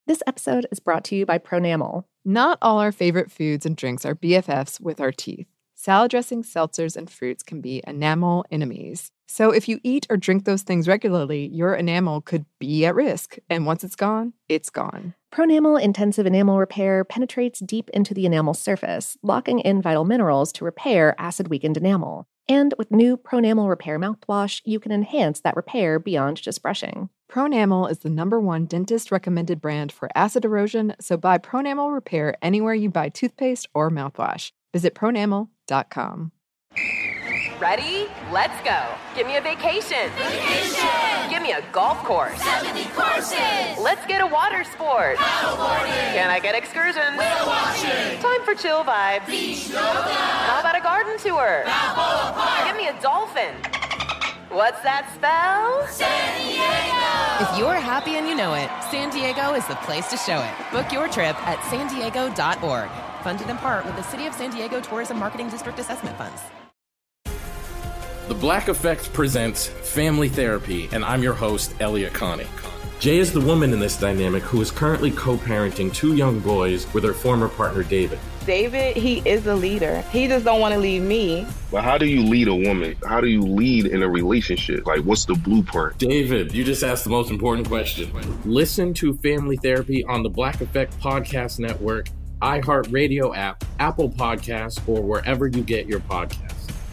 This episode is brought to you by Pronamel. Not all our favorite foods and drinks are BFFs with our teeth. Salad dressings, seltzers, and fruits can be enamel enemies. So if you eat or drink those things regularly, your enamel could be at risk. And once it's gone, it's gone. Pronamel Intensive Enamel Repair penetrates deep into the enamel surface, locking in vital minerals to repair acid-weakened enamel. And with new Pronamel Repair mouthwash, you can enhance that repair beyond just brushing. Pronamel is the #1 dentist-recommended brand for acid erosion, so buy Pronamel Repair anywhere you buy toothpaste or mouthwash. Visit pronamel.com. Ready? Let's go. Give me a vacation. Vacation! Give me a golf course. 70 courses! Let's get a water sport. Paddleboarding! Can I get excursions? Whale watching! Time for chill vibes. Beach yoga! How about a garden tour? Balboa Park! Give me a dolphin. What's that spell? San Diego! If you're happy and you know it, San Diego is the place to show it. Book your trip at sandiego.org. Funded in part with the City of San Diego Tourism Marketing District Assessment Funds. The Black Effect presents Family Therapy, and I'm your host, Elliot Connie. Jay is the woman in this dynamic who is currently co-parenting 2 young boys with her former partner, David. David, he is a leader. He just don't want to leave me. But how do you lead a woman? How do you lead in a relationship? Like, what's the blueprint? David, you just asked the most important question. Listen to Family Therapy on the Black Effect Podcast Network, iHeartRadio app, Apple Podcasts, or wherever you get your podcasts.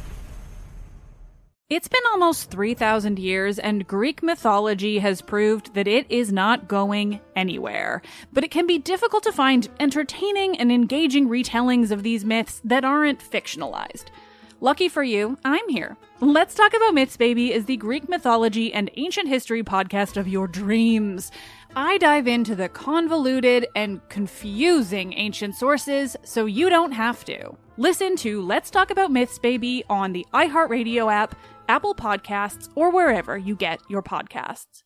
It's been almost 3,000 years, and Greek mythology has proved that it is not going anywhere. But it can be difficult to find entertaining and engaging retellings of these myths that aren't fictionalized. Lucky for you, I'm here. Let's Talk About Myths, Baby is the Greek mythology and ancient history podcast of your dreams. I dive into the convoluted and confusing ancient sources so you don't have to. Listen to Let's Talk About Myths, Baby on the iHeartRadio app, Apple Podcasts, or wherever you get your podcasts.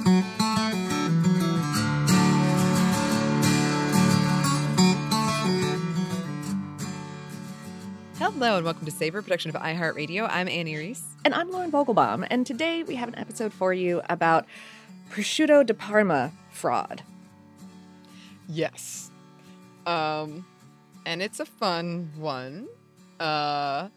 Hello and welcome to Savor, production of iHeartRadio. I'm Annie Reese. And I'm Lauren Vogelbaum, and today we have an episode for you about prosciutto di Parma fraud. Yes. And it's a fun one. But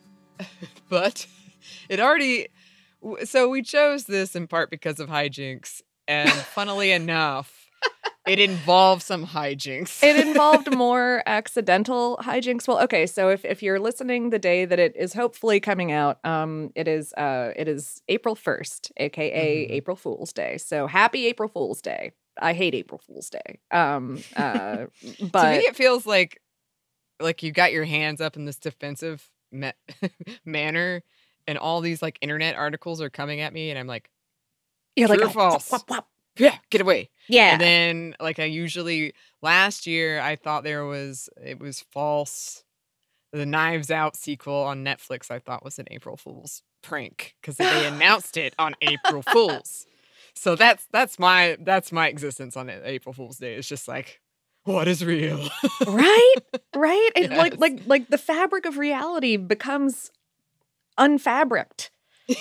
it already... So we chose this in part because of hijinks, and funnily enough, it involved some hijinks. It involved more accidental hijinks. Well, okay, so if you're listening the day that it is hopefully coming out, it is April 1st, aka April Fool's Day. So happy April Fool's Day. I hate April Fool's Day. But to me, it feels like you got your hands up in this defensive manner, and all these like internet articles are coming at me, and I'm like, you're true like, or false? Whop, whop. Yeah, get away. Yeah. And then like last year I thought it was false. The Knives Out sequel on Netflix I thought was an April Fool's prank because they announced it on April Fool's. So that's my existence on April Fool's Day. It's just like, what is real? Right? It, Yes. like the fabric of reality becomes unfabricked.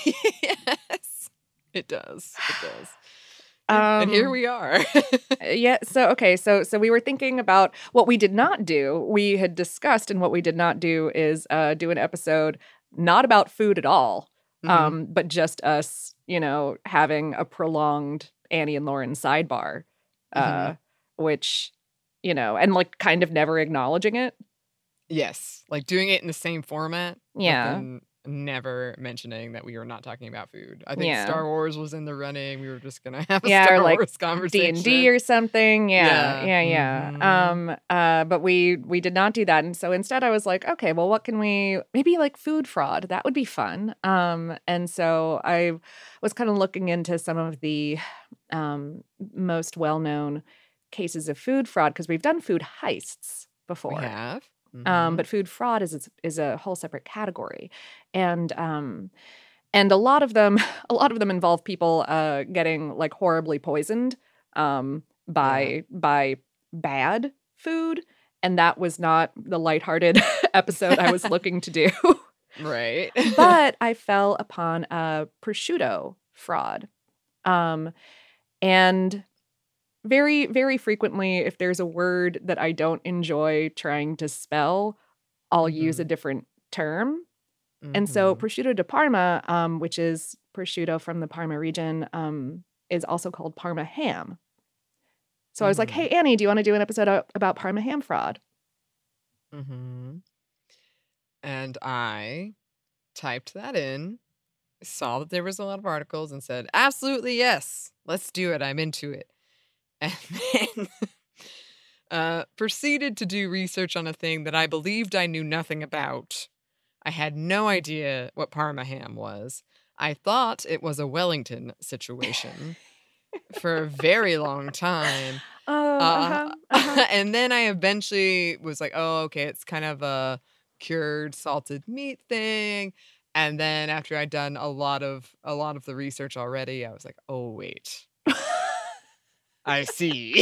Yes. It does. And here we are. Yeah. So we were thinking about what we did not do. We had discussed, and what we did not do is do an episode not about food at all, but just us, having a prolonged Annie and Lauren sidebar, which, and like kind of never acknowledging it. Yes, like doing it in the same format. Yeah. But then never mentioning that we were not talking about food. I think Star Wars was in the running. We were just gonna have a Star Wars conversation, D&D or something. Yeah. Mm-hmm. But we did not do that, and so instead I was like, okay, well, what can we? Maybe like food fraud. That would be fun. And so I was kind of looking into some of the most well-known cases of food fraud because we've done food heists before. We have. But food fraud is a whole separate category, and a lot of them involve people getting like horribly poisoned by bad food, and that was not the lighthearted episode I was looking to do. Right. But I fell upon a prosciutto fraud, and very, very frequently, if there's a word that I don't enjoy trying to spell, I'll use a different term. And so prosciutto di Parma, which is prosciutto from the Parma region, is also called Parma ham. So I was like, hey, Annie, do you want to do an episode about Parma ham fraud? And I typed that in, saw that there was a lot of articles and said, absolutely yes, let's do it. I'm into it. And then proceeded to do research on a thing that I believed I knew nothing about. I had no idea what Parma ham was. I thought it was a Wellington situation for a very long time. And then I eventually was like, oh, okay, it's kind of a cured salted meat thing. And then after I'd done a lot of the research already, I was like, oh, wait. I see.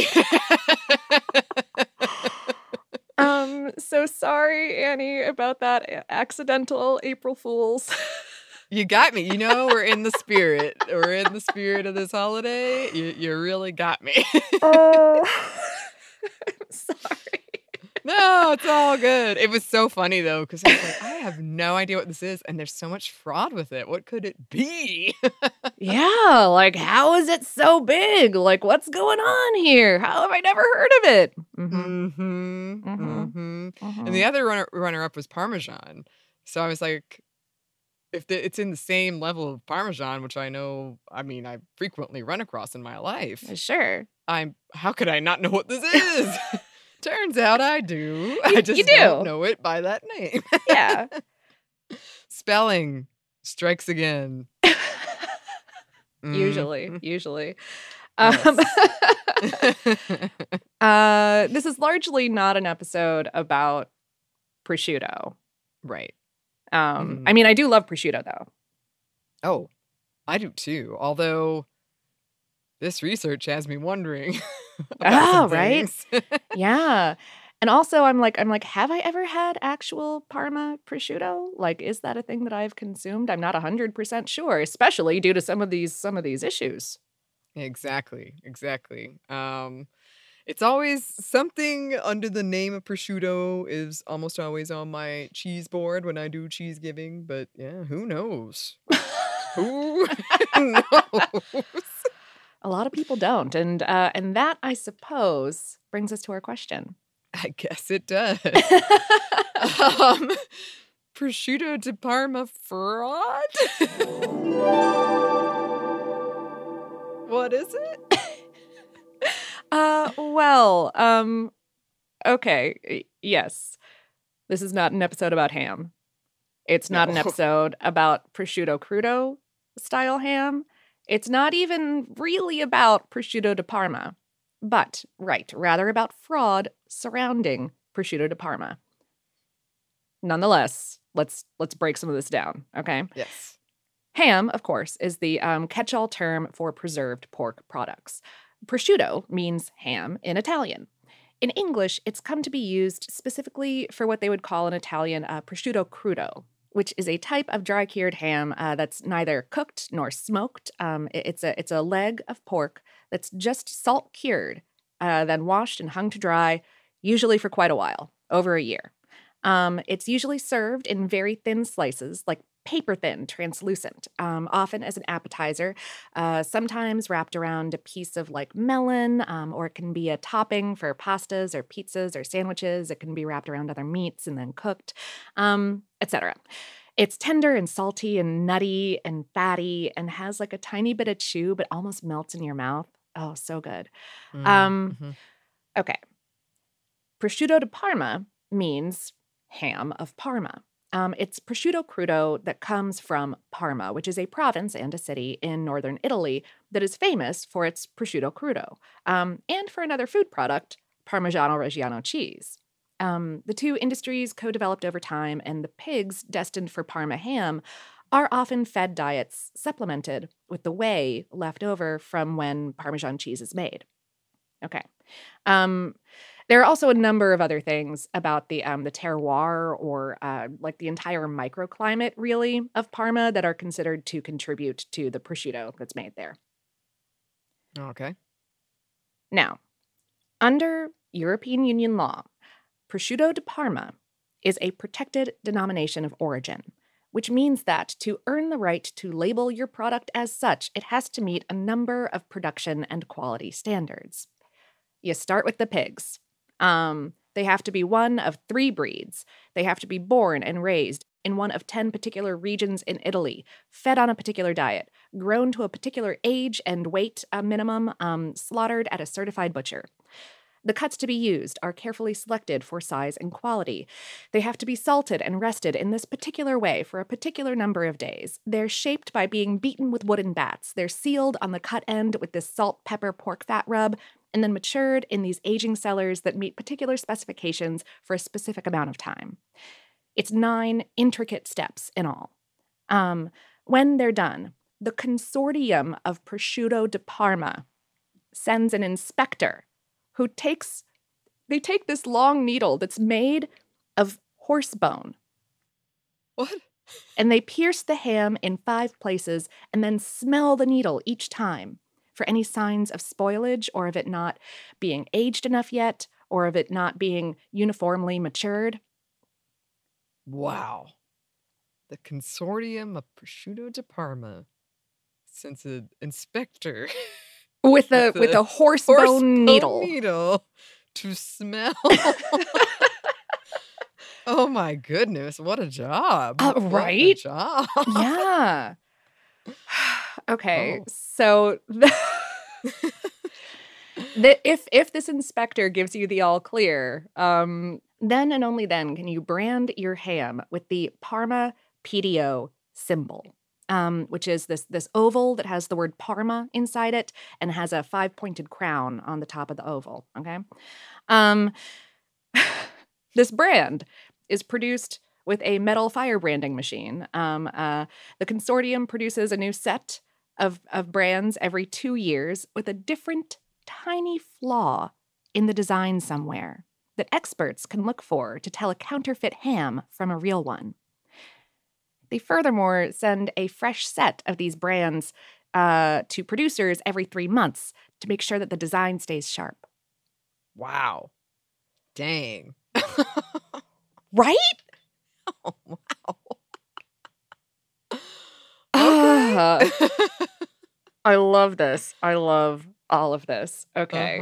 So sorry, Annie, about that accidental April Fool's. You got me. You know, we're in the spirit. We're in the spirit of this holiday. You really got me. Oh, sorry. No, it's all good. It was so funny, though, because I was like, I have no idea what this is, and there's so much fraud with it. What could it be? Yeah, like, how is it so big? Like, what's going on here? How have I never heard of it? And the other runner-up was Parmesan. So I was like, it's in the same level of Parmesan, which I know, I mean, I frequently run across in my life. Sure. How could I not know what this is? Turns out I do. I just don't know it by that name. Yeah. Spelling strikes again. Usually. Yes. This is largely not an episode about prosciutto. Right. I mean, I do love prosciutto, though. Oh, I do too. Although this research has me wondering. Oh, right? Yeah. And also I'm like, have I ever had actual Parma prosciutto? Like, is that a thing that I've consumed? I'm not 100% sure, especially due to some of these issues. Exactly. It's always something under the name of prosciutto is almost always on my cheese board when I do cheese giving, but yeah, who knows? Who knows? A lot of people don't, and that, I suppose, brings us to our question. I guess it does. Prosciutto di Parma fraud? What is it? Okay, yes. This is not an episode about ham. It's not an episode about prosciutto crudo style ham. It's not even really about prosciutto di Parma, but rather about fraud surrounding prosciutto di Parma. Nonetheless, let's break some of this down, okay? Yes. Ham, of course, is the catch-all term for preserved pork products. Prosciutto means ham in Italian. In English, it's come to be used specifically for what they would call in Italian prosciutto crudo, which is a type of dry-cured ham that's neither cooked nor smoked. It's a leg of pork that's just salt-cured, then washed and hung to dry, usually for quite a while, over a year. It's usually served in very thin slices, like paper-thin, translucent, often as an appetizer, sometimes wrapped around a piece of like melon, or it can be a topping for pastas or pizzas or sandwiches. It can be wrapped around other meats and then cooked, etc. It's tender and salty and nutty and fatty and has like a tiny bit of chew, but almost melts in your mouth. Oh, so good. Okay. Prosciutto di Parma means ham of Parma. It's prosciutto crudo that comes from Parma, which is a province and a city in northern Italy that is famous for its prosciutto crudo, and for another food product, Parmigiano Reggiano cheese. The two industries co-developed over time, and the pigs destined for Parma ham are often fed diets supplemented with the whey left over from when Parmesan cheese is made. Okay. There are also a number of other things about the terroir or like the entire microclimate, really, of Parma that are considered to contribute to the prosciutto that's made there. Okay. Now, under European Union law, prosciutto di Parma is a protected denomination of origin, which means that to earn the right to label your product as such, it has to meet a number of production and quality standards. You start with the pigs. They have to be one of 3 breeds. They have to be born and raised in one of 10 particular regions in Italy, fed on a particular diet, grown to a particular age and weight minimum, slaughtered at a certified butcher. The cuts to be used are carefully selected for size and quality. They have to be salted and rested in this particular way for a particular number of days. They're shaped by being beaten with wooden bats. They're sealed on the cut end with this salt, pepper, pork fat rub, and then matured in these aging cellars that meet particular specifications for a specific amount of time. It's 9 intricate steps in all. When they're done, the Consortium of Prosciutto di Parma sends an inspector who they take this long needle that's made of horse bone. What? And they pierce the ham in 5 places and then smell the needle each time for any signs of spoilage or of it not being aged enough yet or of it not being uniformly matured. Wow. The Consortium of Prosciutto di Parma sends an inspector With a horse bone needle to smell. Oh my goodness, what a job. Right? What a job. Yeah. Okay, Oh. so if this inspector gives you the all clear, then and only then can you brand your ham with the Parma PDO symbol, which is this oval that has the word Parma inside it and has a 5-pointed crown on the top of the oval, okay? This brand is produced with a metal fire branding machine. The consortium produces a new set of brands every 2 years with a different tiny flaw in the design somewhere that experts can look for to tell a counterfeit ham from a real one. They furthermore send a fresh set of these brands to producers every 3 months to make sure that the design stays sharp. Wow. Dang. Right? Oh, wow. I love this. I love all of this. Okay.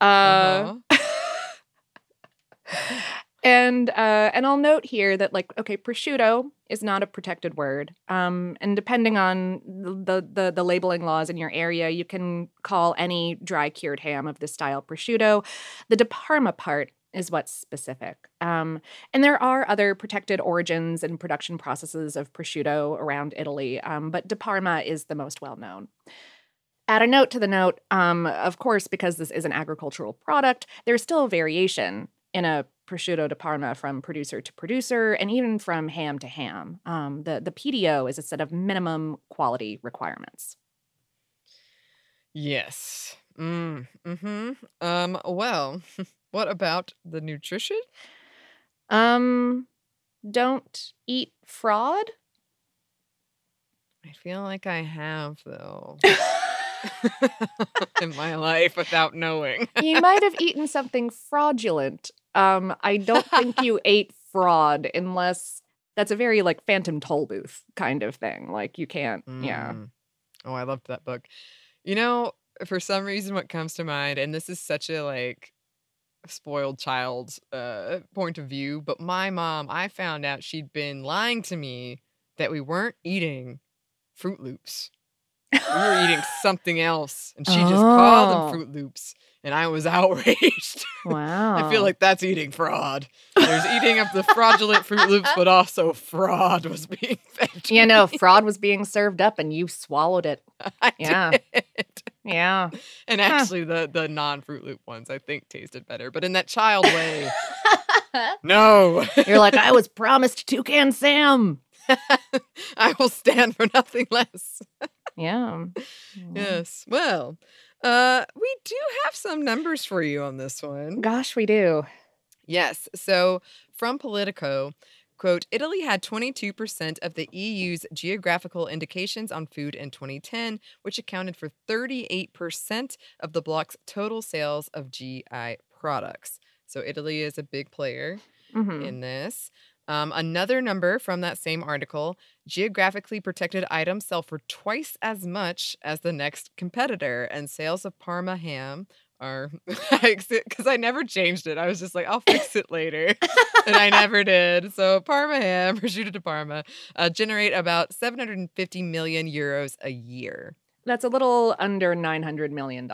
And I'll note here that, like, okay, prosciutto is not a protected word. And depending on the labeling laws in your area, you can call any dry cured ham of this style prosciutto. The Di Parma part is what's specific. And there are other protected origins and production processes of prosciutto around Italy, but Di Parma is the most well-known. Add a note to the note, of course, because this is an agricultural product, there's still a variation in a prosciutto di Parma from producer to producer and even from ham to ham. The PDO is a set of minimum quality requirements. Yes. Well, what about the nutrition? Don't eat fraud? I feel like I have, though. In my life without knowing. You might have eaten something fraudulent. I don't think you ate fraud unless that's a very like Phantom Toll Booth kind of thing. Like you can't, yeah. Oh, I loved that book. You know, for some reason what comes to mind, and this is such a like spoiled child's point of view, but my mom, I found out she'd been lying to me that we weren't eating Fruit Loops. We were eating something else, and she just called them Fruit Loops, and I was outraged. Wow. I feel like that's eating fraud. There's eating of the fraudulent Fruit Loops, but also fraud was being fed to You know, me. fraud was being served up and you swallowed it. I Yeah. did. Yeah. And actually, the non-Fruit Loop ones, I think, tasted better. But in that child way, no. You're like, I was promised Toucan Sam. I will stand for nothing less. Yeah. Yes. Well, we do have some numbers for you on this one. Gosh, we do. Yes. So from Politico, Quote, Italy had 22% of the EU's geographical indications on food in 2010, which accounted for 38% of the bloc's total sales of GI products. So Italy is a big player in this. Another number from that same article, geographically protected items sell for twice as much as the next competitor, and sales of Parma ham are, because I never changed it. I was just like, I'll fix it later. And I never did. So Parma ham, prosciutto di Parma, generate about 750 million euros a year. That's a little under $900 million.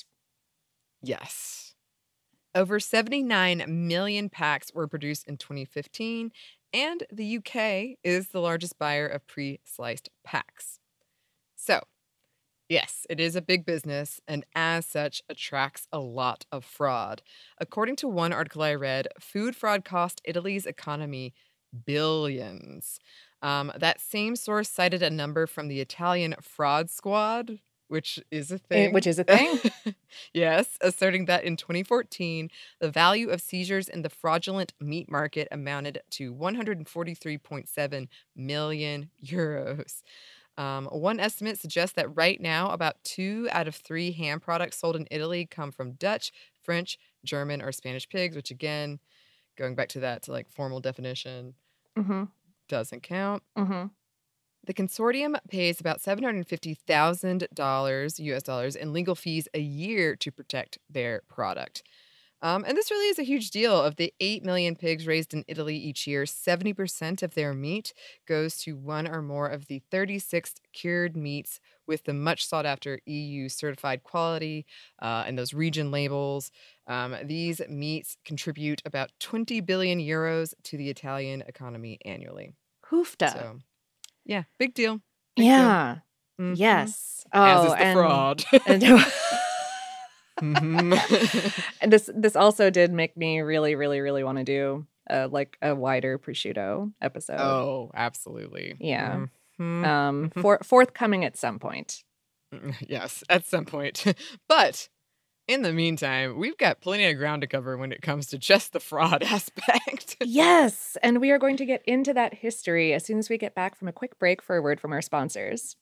Yes. Over 79 million packs were produced in 2015, and the UK is the largest buyer of pre-sliced packs. So, yes, it is a big business, and as such, attracts a lot of fraud. According to one article I read, food fraud cost Italy's economy billions. That same source cited a number from the Italian fraud squad, which is a thing. Yes, asserting that in 2014, the value of seizures in the fraudulent meat market amounted to 143.7 million euros. One estimate suggests that right now, about 2 out of 3 ham products sold in Italy come from Dutch, French, German, or Spanish pigs, which again, going back to that, to like formal definition, doesn't count. The consortium pays about $750,000 US dollars in legal fees a year to protect their product. And this really is a huge deal. Of the 8 million pigs raised in Italy each year, 70% of their meat goes to one or more of the 36 cured meats with the much sought-after EU certified quality and those region labels. These meats contribute about 20 billion euros to the Italian economy annually. Hoofda. So, yeah, big deal. Yeah. Deal. Yes. As is the fraud. And this also did make me really, really, really want to do like a wider prosciutto episode. Oh, absolutely. Yeah. Forthcoming at some point. Yes, at some point. But in the meantime, we've got plenty of ground to cover when it comes to just the fraud aspect. Yes, and we are going to get into that history as soon as we get back from a quick break for a word from our sponsors.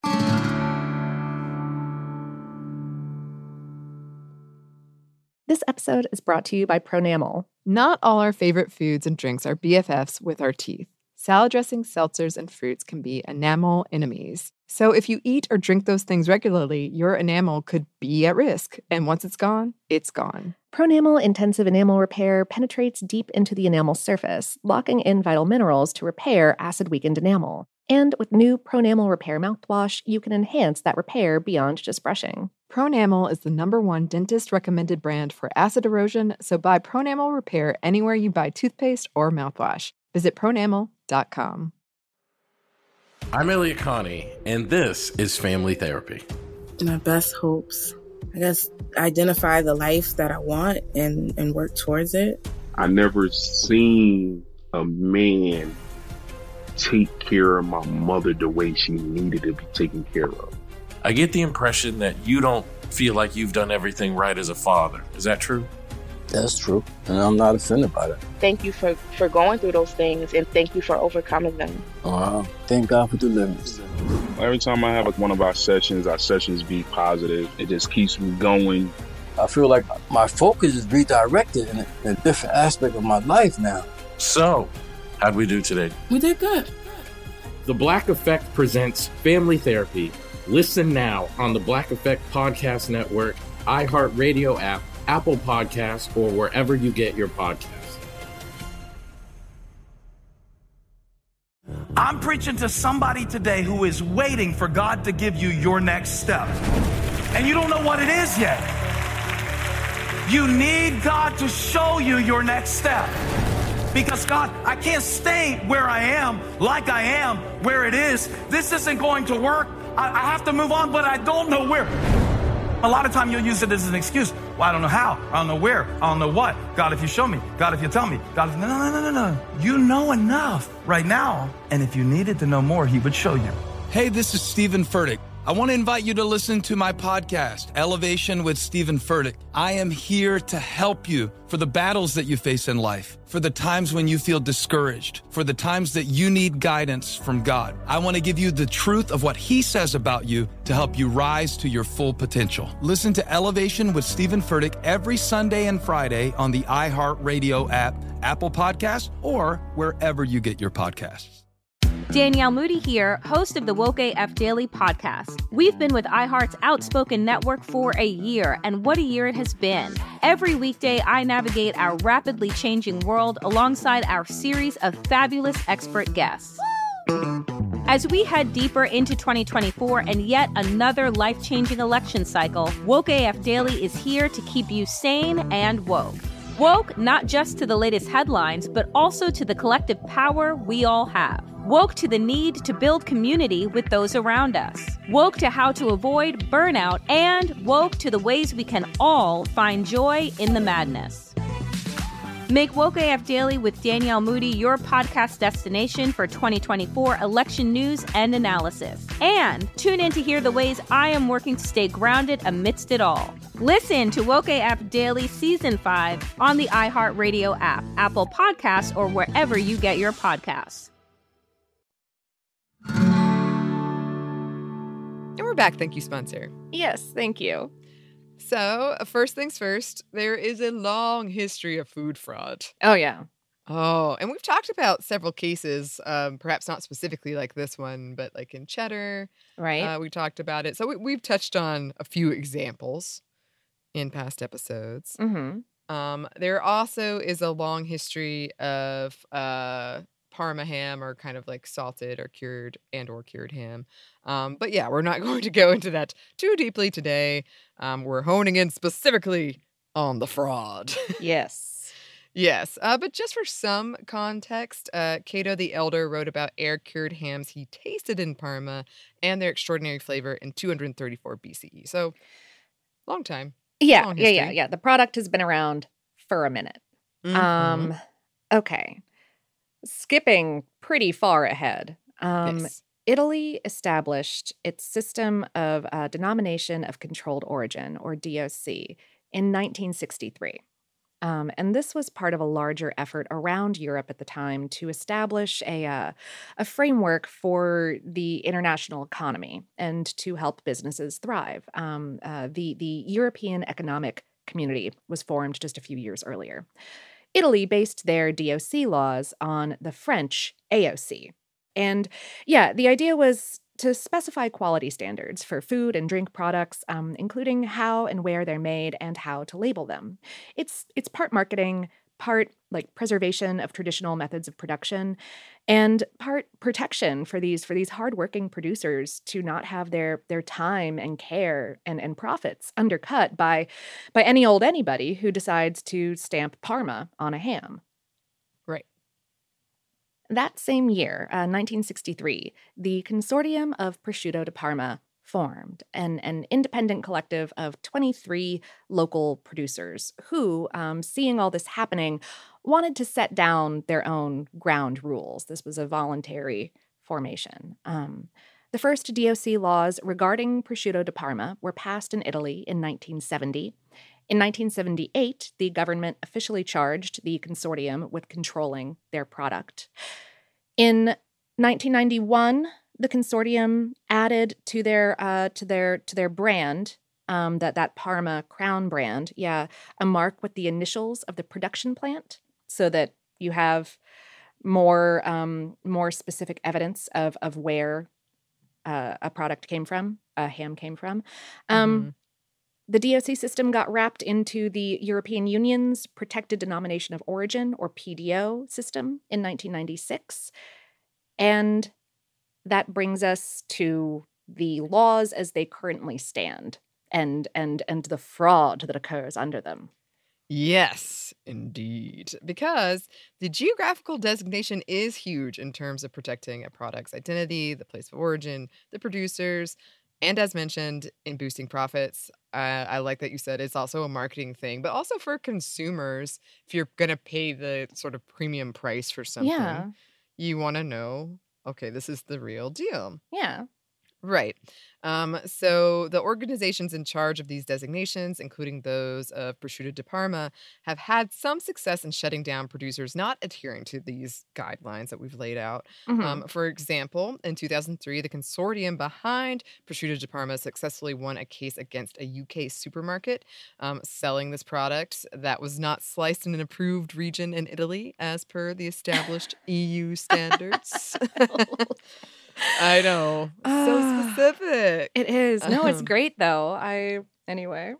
This episode is brought to you by Pronamel. Not all our favorite foods and drinks are BFFs with our teeth. Salad dressings, seltzers, and fruits can be enamel enemies. So if you eat or drink those things regularly, your enamel could be at risk. And once it's gone, it's gone. Pronamel Intensive Enamel Repair penetrates deep into the enamel surface, locking in vital minerals to repair acid-weakened enamel. And with new Pronamel Repair mouthwash, you can enhance that repair beyond just brushing. Pronamel is the #1 dentist-recommended brand for acid erosion, so buy Pronamel Repair anywhere you buy toothpaste or mouthwash. Visit pronamel.com. I'm Elliot Connie, and this is Family Therapy. My best hopes, I guess, identify the life that I want and work towards it. I never seen a man take care of my mother the way she needed to be taken care of. I get the impression that you don't feel like you've done everything right as a father. Is that true? That's true, and I'm not offended by that. Thank you for going through those things, and thank you for overcoming them. Wow. Thank God for deliverance. Every time I have one of our sessions be positive. It just keeps me going. I feel like my focus is redirected in a different aspect of my life now. So, how'd we do today? We did good. The Black Effect presents Family Therapy. Listen now on the Black Effect Podcast Network, iHeartRadio app, Apple Podcasts, or wherever you get your podcasts. I'm preaching to somebody today who is waiting for God to give you your next step. And you don't know what it is yet. You need God to show you your next step. Because God, I can't stay where I am, like I am, where it is. This isn't going to work. I have to move on, but I don't know where. A lot of time you'll use it as an excuse. Well, I don't know how. I don't know where. I don't know what. God, if you show me. God, if you tell me. God, if... No. You know enough right now. And if you needed to know more, he would show you. Hey, this is Stephen Furtick. I want to invite you to listen to my podcast, Elevation with Stephen Furtick. I am here to help you for the battles that you face in life, for the times when you feel discouraged, for the times that you need guidance from God. I want to give you the truth of what He says about you to help you rise to your full potential. Listen to Elevation with Stephen Furtick every Sunday and Friday on the iHeartRadio app, Apple Podcasts, or wherever you get your podcasts. Danielle Moody here, host of the Woke AF Daily podcast. We've been with iHeart's Outspoken Network for a year, and what a year it has been. Every weekday, I navigate our rapidly changing world alongside our series of fabulous expert guests. As we head deeper into 2024 and yet another life-changing election cycle, Woke AF Daily is here to keep you sane and woke. Woke not just to the latest headlines, but also to the collective power we all have. Woke to the need to build community with those around us. Woke to how to avoid burnout, and woke to the ways we can all find joy in the madness. Make Woke AF Daily with Danielle Moody your podcast destination for 2024 election news and analysis. And tune in to hear the ways I am working to stay grounded amidst it all. Listen to Woke AF Daily Season 5 on the iHeartRadio app, Apple Podcasts, or wherever you get your podcasts. And we're back. Thank you, sponsor. Yes, thank you. So, first things first, there is a long history of food fraud. Oh, yeah. Oh, and we've talked about several cases, perhaps not specifically like this one, but like in Cheddar. Right. We talked about it. So we've touched on a few examples in past episodes. Mm-hmm. There also is a long history of Parma ham, or kind of like salted or cured ham. But yeah, we're not going to go into that too deeply today. We're honing in specifically on the fraud. Yes. Yes. But just for some context, Cato the Elder wrote about air-cured hams he tasted in Parma and their extraordinary flavor in 234 BCE. So, long time. Yeah, long yeah. The product has been around for a minute. Mm-hmm. Okay. Skipping pretty far ahead. Yes. Italy established its system of denomination of controlled origin, or DOC, in 1963. And this was part of a larger effort around Europe at the time to establish a framework for the international economy and to help businesses thrive. The European Economic Community was formed just a few years earlier. Italy based their DOC laws on the French AOC. And yeah, the idea was to specify quality standards for food and drink products, including how and where they're made and how to label them. It's part marketing, part like preservation of traditional methods of production, and part protection for these hardworking producers to not have their time and care and profits undercut by any old anybody who decides to stamp Parma on a ham. Right. That same year, 1963, the Consortium of Prosciutto di Parma formed, an independent collective of 23 local producers who, seeing all this happening, wanted to set down their own ground rules. This was a voluntary formation. The first DOC laws regarding Prosciutto di Parma were passed in Italy in 1970. In 1978, the government officially charged the consortium with controlling their product. In 1991, the consortium added to their brand, that Parma Crown brand, a mark with the initials of the production plant, so that you have more specific evidence of where a product came from, a ham came from. The DOC system got wrapped into the European Union's Protected Denomination of Origin, or PDO, system in 1996. And that brings us to the laws as they currently stand and the fraud that occurs under them. Yes, indeed. Because the geographical designation is huge in terms of protecting a product's identity, the place of origin, the producers, and as mentioned, in boosting profits. I like that you said it's also a marketing thing, but also for consumers, if you're going to pay the sort of premium price for something, you want to know, okay, this is the real deal. Yeah. Right. So the organizations in charge of these designations, including those of Prosciutto di Parma, have had some success in shutting down producers not adhering to these guidelines that we've laid out. For example, in 2003, the consortium behind Prosciutto di Parma successfully won a case against a UK supermarket selling this product that was not sliced in an approved region in Italy as per the established EU standards. I know. So specific. It is. No, it's great though. Anyway.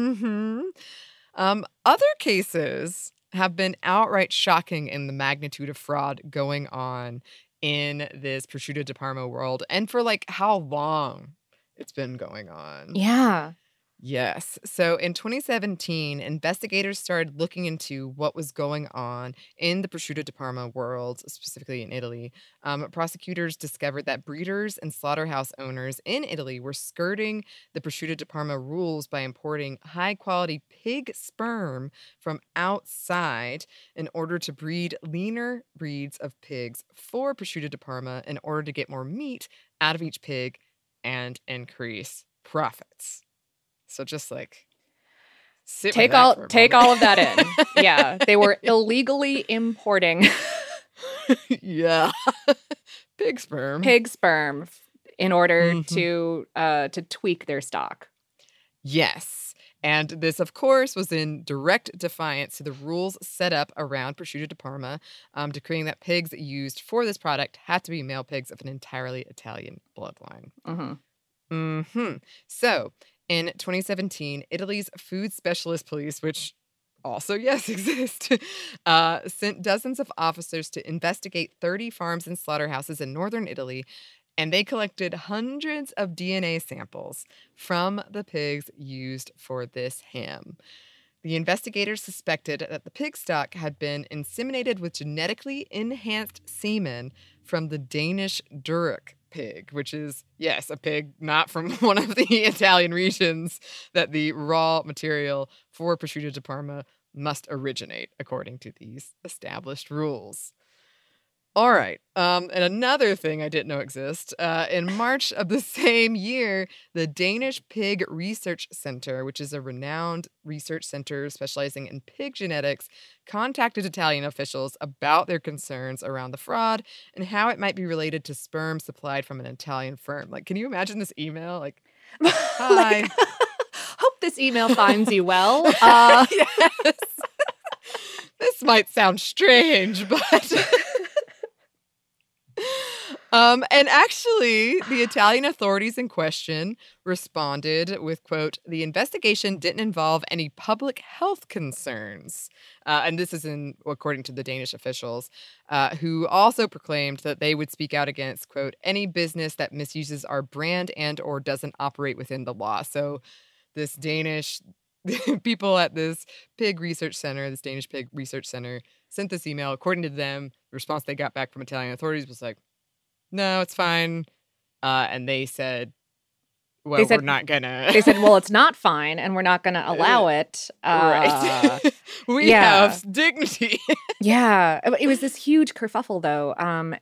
Other cases have been outright shocking in the magnitude of fraud going on in this Prosciutto di Parma world and for like how long it's been going on. Yeah. Yes. So in 2017, investigators started looking into what was going on in the Prosciutto di Parma world, specifically in Italy. Prosecutors discovered that breeders and slaughterhouse owners in Italy were skirting the Prosciutto di Parma rules by importing high-quality pig sperm from outside in order to breed leaner breeds of pigs for Prosciutto di Parma in order to get more meat out of each pig and increase profits. So just like take all of that in. Yeah, they were illegally importing pig sperm in order to tweak their stock. Yes. And this, of course, was in direct defiance to the rules set up around Prosciutto di Parma, decreeing that pigs used for this product had to be male pigs of an entirely Italian bloodline. So in 2017, Italy's Food Specialist Police, which also, yes, exist, sent dozens of officers to investigate 30 farms and slaughterhouses in northern Italy, and they collected hundreds of DNA samples from the pigs used for this ham. The investigators suspected that the pig stock had been inseminated with genetically enhanced semen from the Danish Duroc pig, which is, yes, a pig not from one of the Italian regions that the raw material for Prosciutto di Parma must originate, according to these established rules. All right. And another thing I didn't know exist. In March of the same year, the Danish Pig Research Center, which is a renowned research center specializing in pig genetics, contacted Italian officials about their concerns around the fraud and how it might be related to sperm supplied from an Italian firm. Like, can you imagine this email? Like, hi. Hope this email finds you well. Yes. This might sound strange, but... And actually, the Italian authorities in question responded with, quote, "The investigation didn't involve any public health concerns." And this is according to the Danish officials, who also proclaimed that they would speak out against, quote, "any business that misuses our brand and or doesn't operate within the law." So this Danish people at this pig research center, this Danish pig research center, sent this email. According to them, the response they got back from Italian authorities was like, "No, it's fine." And they said, "Well, we're not gonna." They said, "Well, it's not fine, and we're not gonna allow it." Right. We have dignity. Yeah. It was this huge kerfuffle, though,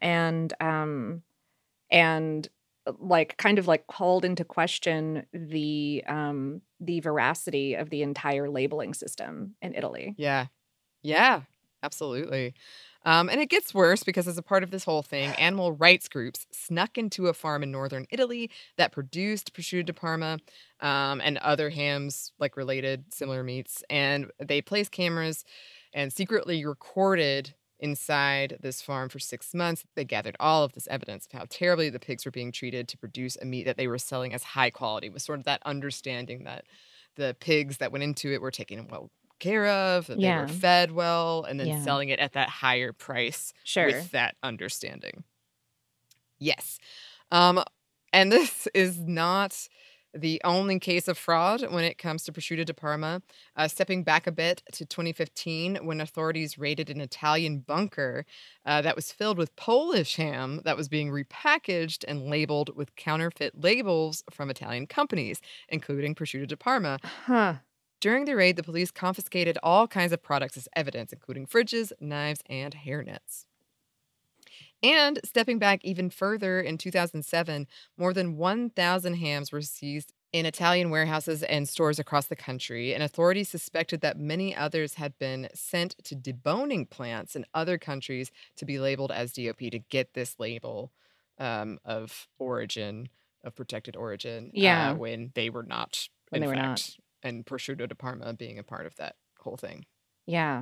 and like kind of like called into question the veracity of the entire labeling system in Italy. Yeah, absolutely. And it gets worse because as a part of this whole thing, animal rights groups snuck into a farm in northern Italy that produced Prosciutto di Parma and other hams, like related similar meats. And they placed cameras and secretly recorded inside this farm for 6 months. They gathered all of this evidence of how terribly the pigs were being treated to produce a meat that they were selling as high quality, with sort of that understanding that the pigs that went into it were taken well care of, that they were fed well, and then selling it at that higher price with that understanding. Yes. And this is not the only case of fraud when it comes to Prosciutto di Parma. Stepping back a bit to 2015, when authorities raided an Italian bunker that was filled with Polish ham that was being repackaged and labeled with counterfeit labels from Italian companies, including Prosciutto di Parma. During the raid, the police confiscated all kinds of products as evidence, including fridges, knives, and hairnets. And stepping back even further, in 2007, more than 1,000 hams were seized in Italian warehouses and stores across the country, and authorities suspected that many others had been sent to deboning plants in other countries to be labeled as DOP to get this label of origin, of protected origin, when they were not, and Prosciutto di Parma being a part of that whole thing. Yeah.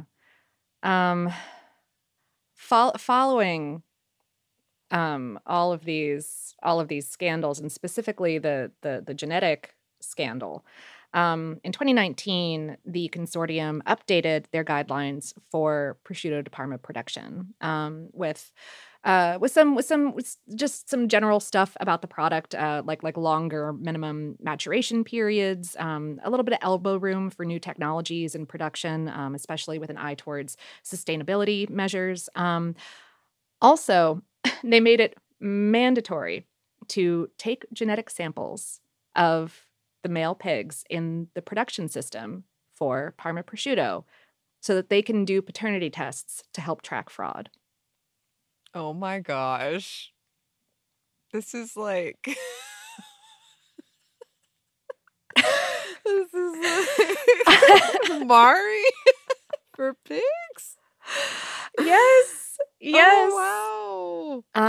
Following all of these scandals, and specifically the genetic scandal, in 2019, the consortium updated their guidelines for Prosciutto di Parma production, with some general stuff about the product, like longer minimum maturation periods, a little bit of elbow room for new technologies in production, especially with an eye towards sustainability measures. Also, they made it mandatory to take genetic samples of the male pigs in the production system for Parma prosciutto so that they can do paternity tests to help track fraud. Oh my gosh. This is like... this is like... Mari for pigs? Yes. Yes. Oh, wow.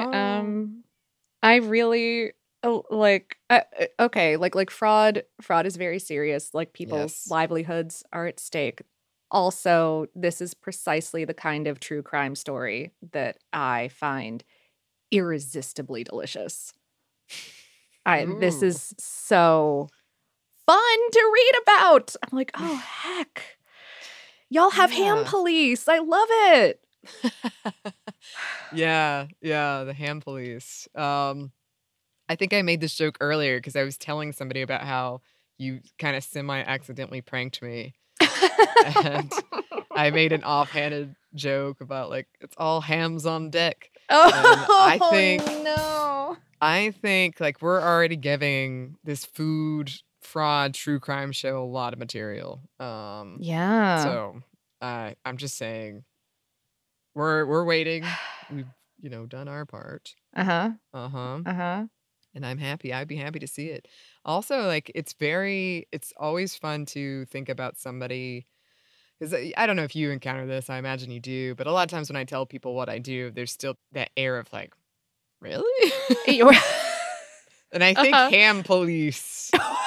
I really okay, like fraud is very serious. Like people's livelihoods are at stake. Also, this is precisely the kind of true crime story that I find irresistibly delicious. This is so fun to read about. I'm like, oh heck. Y'all have ham police. I love it. Yeah, the ham police. I think I made this joke earlier because I was telling somebody about how you kind of semi-accidentally pranked me. And I made an offhanded joke about like it's all hams on deck. I think like we're already giving this food fraud true crime show a lot of material. So I'm just saying we're waiting. We've done our part. And I'm happy. I'd be happy to see it. Also, like it's always fun to think about somebody, because I don't know if you encounter this. I imagine you do, but a lot of times when I tell people what I do, there's still that air of like, really? And I think ham police.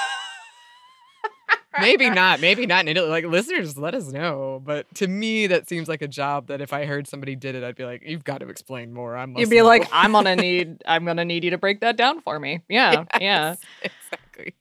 Maybe not. Like listeners, let us know. But to me, that seems like a job that if I heard somebody did it, I'd be like, "You've got to explain more." You'd be like, "I'm gonna need you to break that down for me." Yeah, yes, exactly.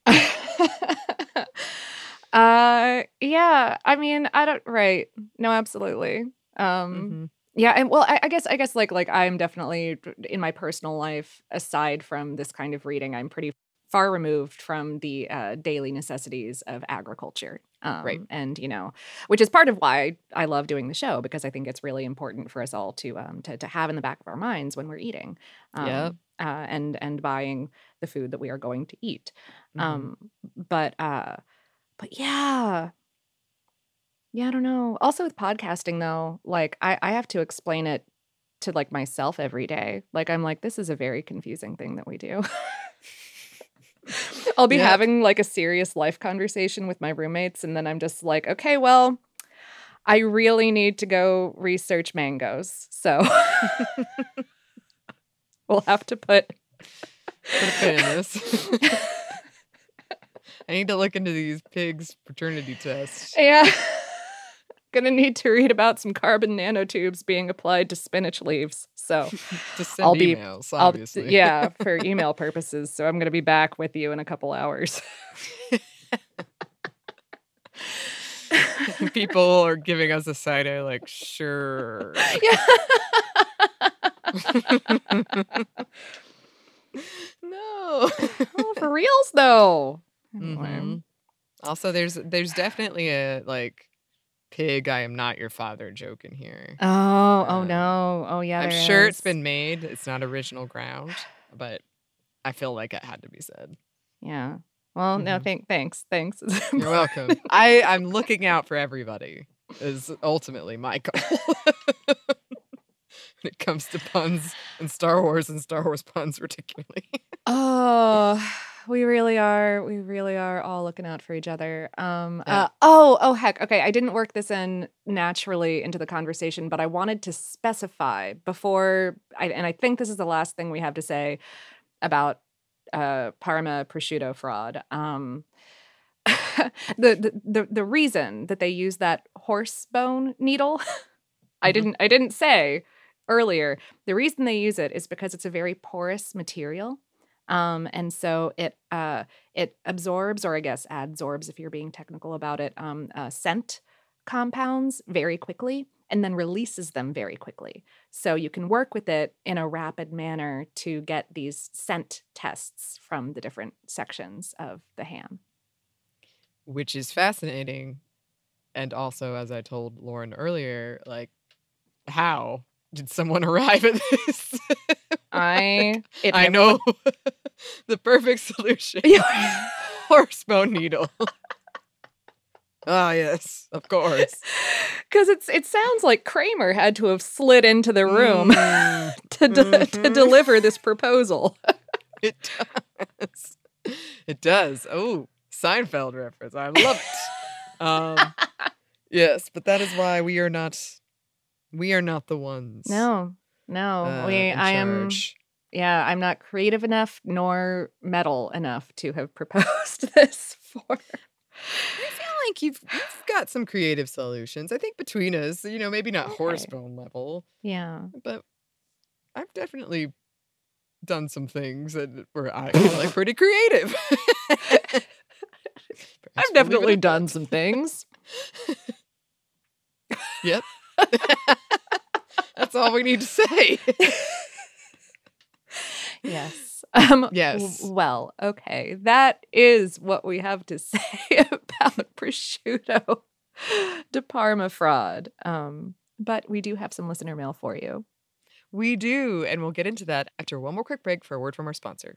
Yeah. I mean, right. No, absolutely. Yeah, and well, I guess like I'm definitely in my personal life, aside from this kind of reading, I'm pretty far removed from the daily necessities of agriculture. Right. And, which is part of why I love doing the show, because I think it's really important for us all to have in the back of our minds when we're eating. And buying the food that we are going to eat. But yeah. Yeah, I don't know. Also with podcasting though, like I have to explain it to like myself every day. Like I'm like, this is a very confusing thing that we do. I'll be having like a serious life conversation with my roommates, and then I'm just like, okay, well, I really need to go research mangoes. So we'll have to put a pin in this. I need to look into these pigs' paternity tests. Yeah. Gonna need to read about some carbon nanotubes being applied to spinach leaves. So to send emails, obviously. For email purposes. So I'm gonna be back with you in a couple hours. People are giving us a side eye like, sure. Yeah. No. Oh, for reals though. Anyway. Also, there's definitely a like pig, I am not your father joke in here. Oh no. Oh yeah. I'm sure it's been made. It's not original ground, but I feel like it had to be said. Yeah. Well, no, thanks. You're welcome. I'm looking out for everybody is ultimately my goal. it comes to puns and Star Wars puns particularly. Oh, we really are all looking out for each other. Yeah. Heck. Okay, I didn't work this in naturally into the conversation, but I wanted to specify before, and I think this is the last thing we have to say about Parma prosciutto fraud. The reason that they use that horse bone needle, I didn't say earlier. The reason they use it is because it's a very porous material. And so it absorbs, or I guess adsorbs if you're being technical about it, scent compounds very quickly and then releases them very quickly. So you can work with it in a rapid manner to get these scent tests from the different sections of the ham. Which is fascinating. And also, as I told Lauren earlier, like, how did someone arrive at this? I know the perfect solution. Horse bone needle. Ah, yes, of course. Because it sounds like Kramer had to have slid into the room to deliver this proposal. It does. It does. Oh, Seinfeld reference. I love it. Yes, but that is why we are not the ones. No. I'm not creative enough nor metal enough to have proposed this for. I feel like you've got some creative solutions. I think between us, maybe not horse bone level. Yeah. But I've definitely done some things that were I feel like pretty creative. I've definitely done some things. Yep. That's all we need to say. Yes. Yes. Well, okay. That is what we have to say about prosciutto de Parma fraud. But we do have some listener mail for you. We do, and we'll get into that after one more quick break for a word from our sponsor.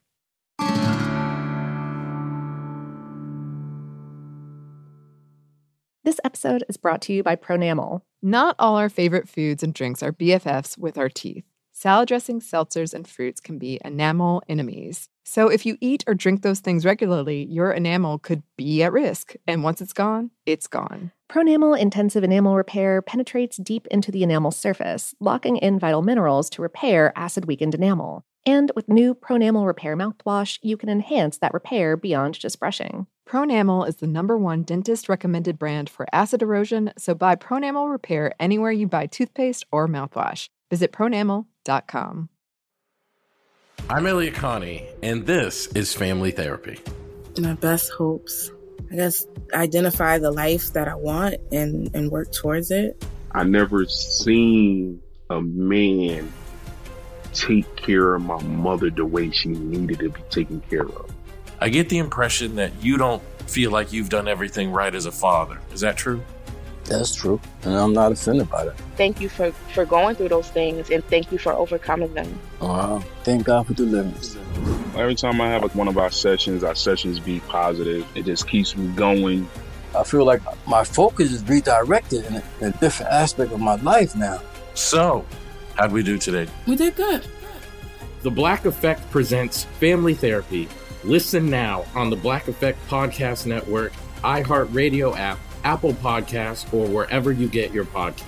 This episode is brought to you by Pronamel. Not all our favorite foods and drinks are BFFs with our teeth. Salad dressings, seltzers, and fruits can be enamel enemies. So if you eat or drink those things regularly, your enamel could be at risk. And once it's gone, it's gone. Pronamel Intensive Enamel Repair penetrates deep into the enamel surface, locking in vital minerals to repair acid-weakened enamel. And with new Pronamel Repair mouthwash, you can enhance that repair beyond just brushing. Pronamel is the #1 dentist-recommended brand for acid erosion, so buy Pronamel Repair anywhere you buy toothpaste or mouthwash. Visit pronamel.com. I'm Elliot Connie, and this is Family Therapy. My best hopes, I guess, identify the life that I want and work towards it. I never seen a man take care of my mother the way she needed to be taken care of. I get the impression that you don't feel like you've done everything right as a father. Is that true? That's true, and I'm not offended by that. Thank you for going through those things, and thank you for overcoming them. Wow. Thank God for deliverance. Every time I have one of our sessions be positive. It just keeps me going. I feel like my focus is redirected in a different aspect of my life now. So, how'd we do today? We did good. The Black Effect presents Family Therapy. Listen now on the Black Effect Podcast Network, iHeartRadio app, Apple Podcasts, or wherever you get your podcasts.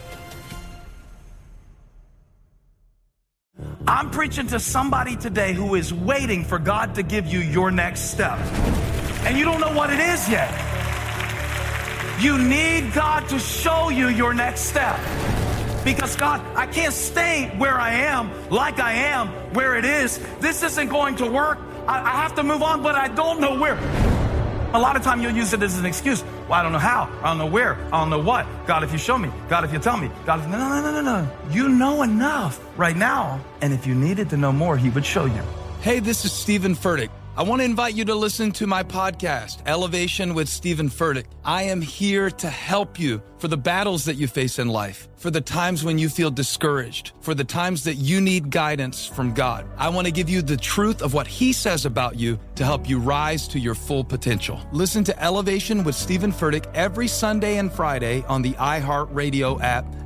I'm preaching to somebody today who is waiting for God to give you your next step. And you don't know what it is yet. You need God to show you your next step. Because God, I can't stay where I am, like I am, where it is. This isn't going to work. I have to move on, but I don't know where. A lot of time you'll use it as an excuse. Well, I don't know how. I don't know where. I don't know what. God, if you show me. God, if you tell me. God, if... No. You know enough right now. And if you needed to know more, he would show you. Hey, this is Stephen Furtick. I want to invite you to listen to my podcast, Elevation with Stephen Furtick. I am here to help you for the battles that you face in life, for the times when you feel discouraged, for the times that you need guidance from God. I want to give you the truth of what he says about you to help you rise to your full potential. Listen to Elevation with Stephen Furtick every Sunday and Friday on the iHeartRadio app,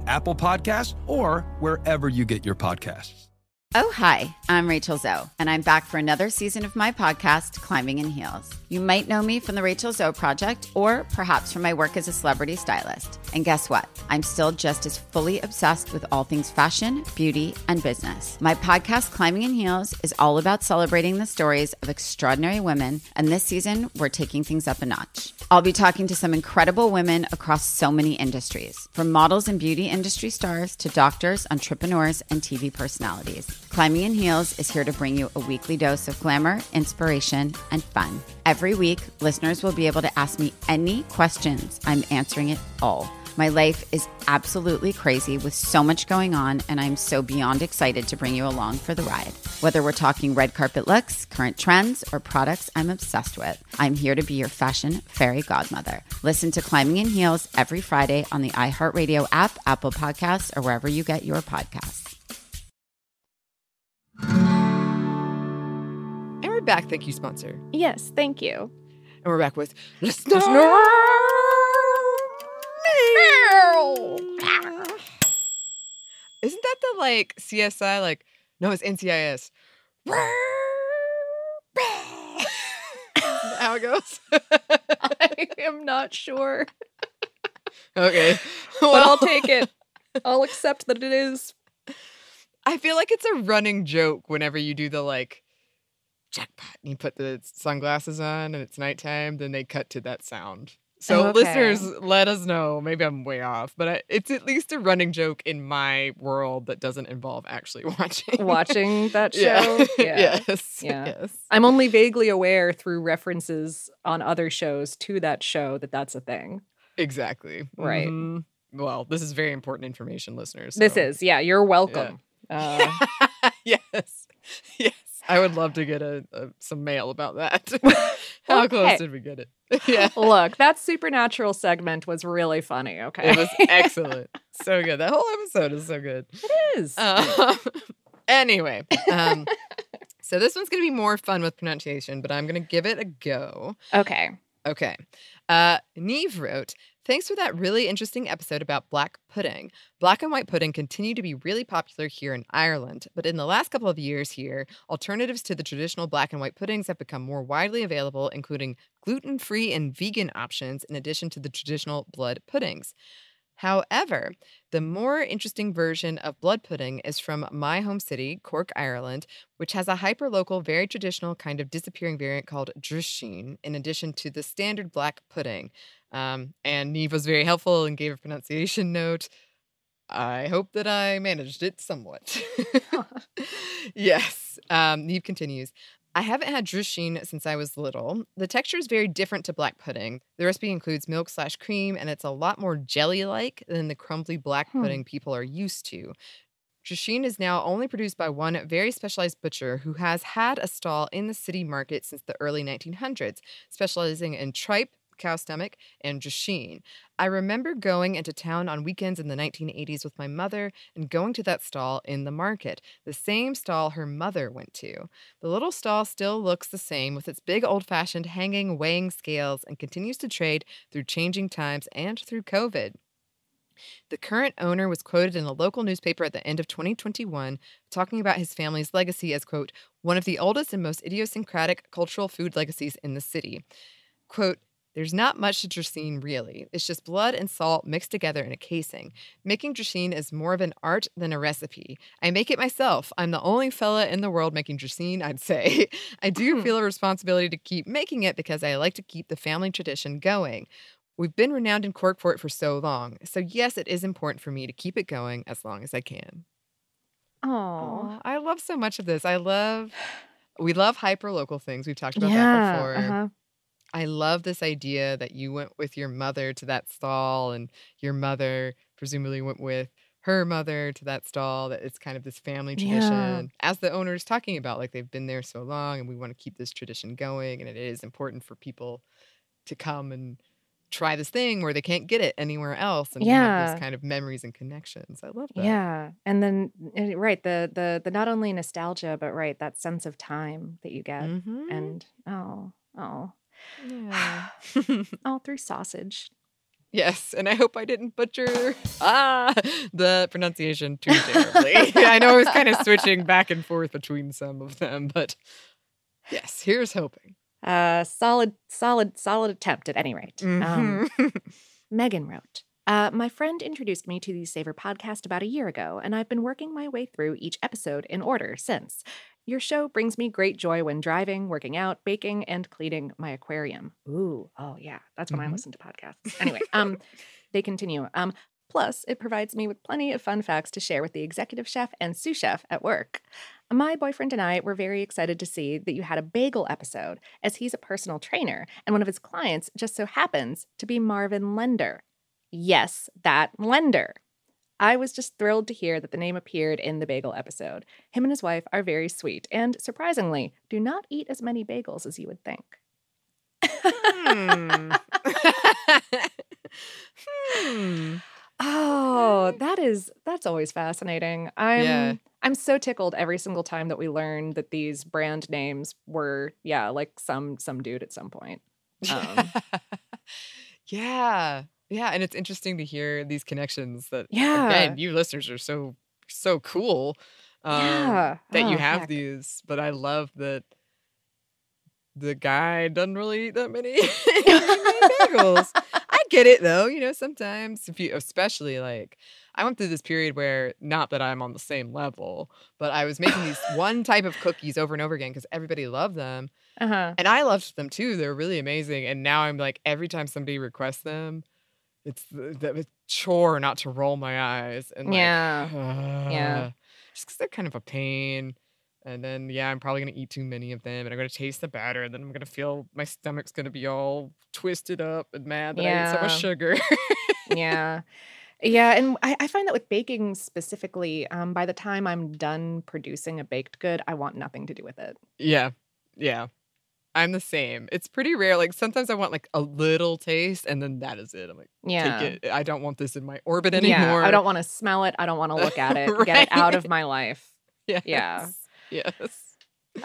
Apple Podcasts, or wherever you get your podcasts. Oh, hi, I'm Rachel Zoe, and I'm back for another season of my podcast, Climbing in Heels. You might know me from the Rachel Zoe Project, or perhaps from my work as a celebrity stylist. And guess what? I'm still just as fully obsessed with all things fashion, beauty, and business. My podcast, Climbing in Heels, is all about celebrating the stories of extraordinary women, and this season, we're taking things up a notch. I'll be talking to some incredible women across so many industries, from models and beauty industry stars to doctors, entrepreneurs, and TV personalities. Climbing in Heels is here to bring you a weekly dose of glamour, inspiration, and fun. Every week, listeners will be able to ask me any questions. I'm answering it all. My life is absolutely crazy with so much going on, and I'm so beyond excited to bring you along for the ride. Whether we're talking red carpet looks, current trends, or products I'm obsessed with, I'm here to be your fashion fairy godmother. Listen to Climbing in Heels every Friday on the iHeartRadio app, Apple Podcasts, or wherever you get your podcasts. And we're back. Thank you, sponsor. Yes, thank you. And we're back with Listener. Isn't that the like CSI? Like, no, it's NCIS. How it goes? I am not sure. Okay. But I'll take it. I'll accept that it is. I feel like it's a running joke whenever you do the like jackpot and you put the sunglasses on and it's nighttime, then they cut to that sound. So listeners, let us know. Maybe I'm way off, but it's at least a running joke in my world that doesn't involve actually watching that show. Yeah. Yes. Yes. I'm only vaguely aware through references on other shows to that show that that's a thing. Exactly. Right. Mm-hmm. Well, this is very important information, listeners. So. This is. Yeah, you're welcome. Yeah. Yes. Yes. I would love to get some mail about that. How close did we get it? Yeah. Look, that supernatural segment was really funny. Okay. It was excellent. So good. That whole episode is so good. It is. Anyway, so this one's going to be more fun with pronunciation, but I'm going to give it a go. Okay. Neve wrote, thanks for that really interesting episode about black pudding. Black and white pudding continue to be really popular here in Ireland, but in the last couple of years here, alternatives to the traditional black and white puddings have become more widely available, including gluten-free and vegan options in addition to the traditional blood puddings. However, the more interesting version of blood pudding is from my home city, Cork, Ireland, which has a hyper-local, very traditional kind of disappearing variant called drisheen, in addition to the standard black pudding. And Neve was very helpful and gave a pronunciation note. I hope that I managed it somewhat. Yes. Neve continues. I haven't had drisheen since I was little. The texture is very different to black pudding. The recipe includes milk/cream, and it's a lot more jelly-like than the crumbly black pudding people are used to. Drisheen is now only produced by one very specialized butcher who has had a stall in the city market since the early 1900s, specializing in tripe, cow stomach, and drisheen. I remember going into town on weekends in the 1980s with my mother and going to that stall in the market, the same stall her mother went to. The little stall still looks the same with its big old-fashioned hanging weighing scales and continues to trade through changing times and through COVID. The current owner was quoted in a local newspaper at the end of 2021 talking about his family's legacy as, quote, one of the oldest and most idiosyncratic cultural food legacies in the city. Quote, there's not much to drisheen, really. It's just blood and salt mixed together in a casing. Making drisheen is more of an art than a recipe. I make it myself. I'm the only fella in the world making drisheen, I'd say. I do feel a responsibility to keep making it because I like to keep the family tradition going. We've been renowned in Cork for it for so long. So yes, it is important for me to keep it going as long as I can. Oh, I love so much of this. We love hyper-local things. We've talked about that before. Uh-huh. I love this idea that you went with your mother to that stall and your mother presumably went with her mother to that stall, that it's kind of this family tradition. Yeah. As the owner is talking about, like they've been there so long and we want to keep this tradition going. And it is important for people to come and try this thing where they can't get it anywhere else and have these kind of memories and connections. I love that. Yeah. And then, right, the not only nostalgia, but right, that sense of time that you get. Mhm. And, Yeah. through sausage. Yes, and I hope I didn't butcher the pronunciation too terribly. I know I was kind of switching back and forth between some of them, but yes, here's hoping. Solid attempt at any rate. Megan wrote, my friend introduced me to the Savor podcast about a year ago, and I've been working my way through each episode in order since. Your show brings me great joy when driving, working out, baking, and cleaning my aquarium. Ooh, oh yeah, that's when I listen to podcasts. Anyway, they continue. Plus, it provides me with plenty of fun facts to share with the executive chef and sous chef at work. My boyfriend and I were very excited to see that you had a bagel episode, as he's a personal trainer, and one of his clients just so happens to be Marvin Lender. Yes, that Lender. I was just thrilled to hear that the name appeared in the bagel episode. Him and his wife are very sweet and, surprisingly, do not eat as many bagels as you would think. Oh, that's always fascinating. I'm so tickled every single time that we learn that these brand names were, like some dude at some point. Yeah, and it's interesting to hear these connections that, again, you listeners are so cool that you have these. But I love that the guy doesn't really eat that many bagels. I get it, though. Sometimes, especially, I went through this period where, not that I'm on the same level, but I was making these one type of cookies over and over again because everybody loved them. And I loved them, too. They're really amazing. And now I'm like, every time somebody requests them, it's the chore not to roll my eyes. And just because they're kind of a pain. And then, I'm probably going to eat too many of them. And I'm going to taste the batter. And then I'm going to feel my stomach's going to be all twisted up and mad that I ate so much sugar. Yeah, and I find that with baking specifically, by the time I'm done producing a baked good, I want nothing to do with it. Yeah. I'm the same. It's pretty rare. Sometimes I want a little taste and then that is it. I'm like, take it. I don't want this in my orbit anymore. Yeah, I don't want to smell it. I don't want to look at it. Right? Get it out of my life. Yes. Yeah. Yes.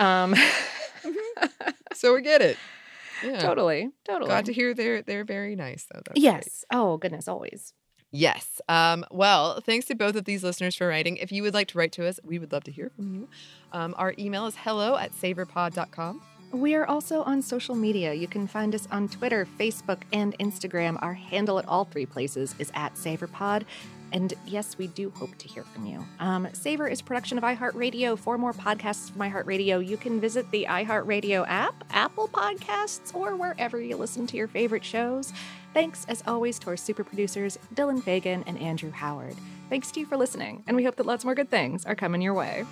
So we get it. Yeah. Totally. Glad to hear they're very nice though. That's yes. Great. Oh goodness, always. Yes. Well, thanks to both of these listeners for writing. If you would like to write to us, we would love to hear from you. Our email is hello@savorpod.com. We are also on social media. You can find us on Twitter, Facebook, and Instagram. Our handle at all three places is @SavorPod. And yes, we do hope to hear from you. Savor is a production of iHeartRadio. For more podcasts from iHeartRadio, you can visit the iHeartRadio app, Apple Podcasts, or wherever you listen to your favorite shows. Thanks, as always, to our super producers, Dylan Fagan and Andrew Howard. Thanks to you for listening, and we hope that lots more good things are coming your way.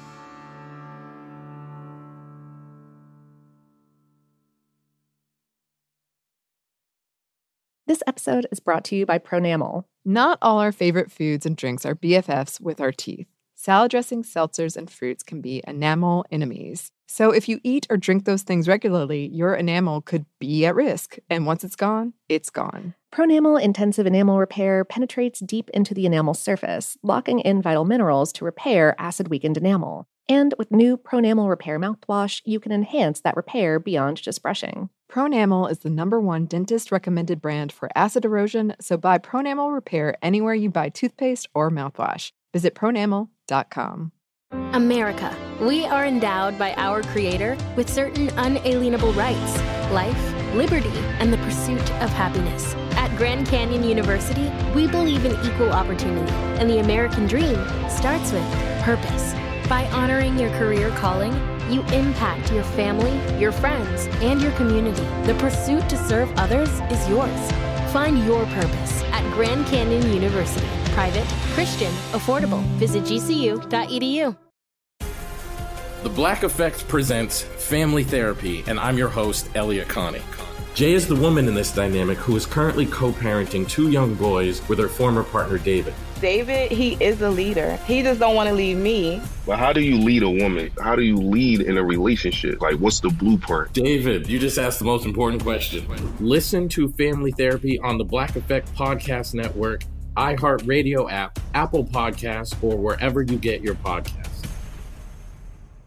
This episode is brought to you by Pronamel. Not all our favorite foods and drinks are BFFs with our teeth. Salad dressings, seltzers, and fruits can be enamel enemies. So if you eat or drink those things regularly, your enamel could be at risk. And once it's gone, it's gone. Pronamel Intensive Enamel Repair penetrates deep into the enamel surface, locking in vital minerals to repair acid-weakened enamel. And with new Pronamel Repair mouthwash, you can enhance that repair beyond just brushing. Pronamel is the #1 dentist-recommended brand for acid erosion, so buy Pronamel Repair anywhere you buy toothpaste or mouthwash. Visit pronamel.com. America. We are endowed by our Creator with certain unalienable rights: life, liberty, and the pursuit of happiness. At Grand Canyon University, we believe in equal opportunity, and the American dream starts with purpose. By honoring your career calling, you impact your family, your friends, and your community. The pursuit to serve others is yours. Find your purpose at Grand Canyon University. Private, Christian, affordable. Visit gcu.edu. The Black Effect presents Family Therapy, and I'm your host, Elliot Connie. Jay is the woman in this dynamic who is currently co-parenting 2 young boys with her former partner, David. David, he is a leader. He just don't want to leave me. But how do you lead a woman? How do you lead in a relationship? What's the blueprint? David, you just asked the most important question. Listen to Family Therapy on the Black Effect Podcast Network, iHeartRadio app, Apple Podcasts, or wherever you get your podcasts.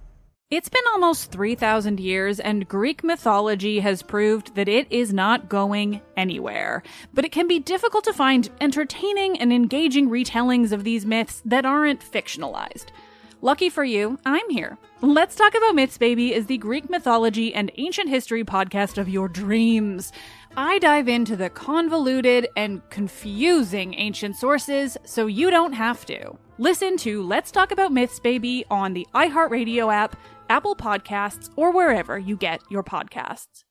It's been almost 3,000 years, and Greek mythology has proved that it is not going anywhere. But it can be difficult to find entertaining and engaging retellings of these myths that aren't fictionalized. Lucky for you, I'm here. Let's Talk About Myths, Baby is the Greek mythology and ancient history podcast of your dreams. I dive into the convoluted and confusing ancient sources so you don't have to. Listen to Let's Talk About Myths, Baby on the iHeartRadio app, Apple Podcasts, or wherever you get your podcasts.